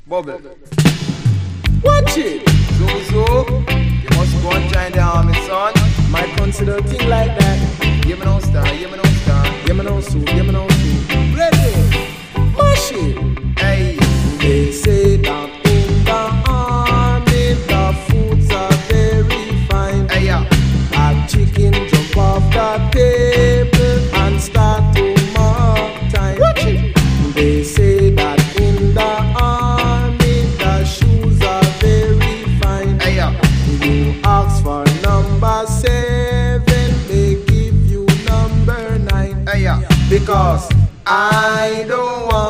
Bubble. Watch it. So, you must go and join the army, son. Might consider a thing like that. Give me no star, give me no star. Give me no soup, give me no soup. Ready? Mash it. Hey. They say that in the army the foods are very fine. Hey, yeah. A chicken jump off the table and start to mock time. Watch it. They say that in the army the shoes are very fine. Hey, yeah. You ask for number 7, they give you number 9. Hey, yeah. Because I don't want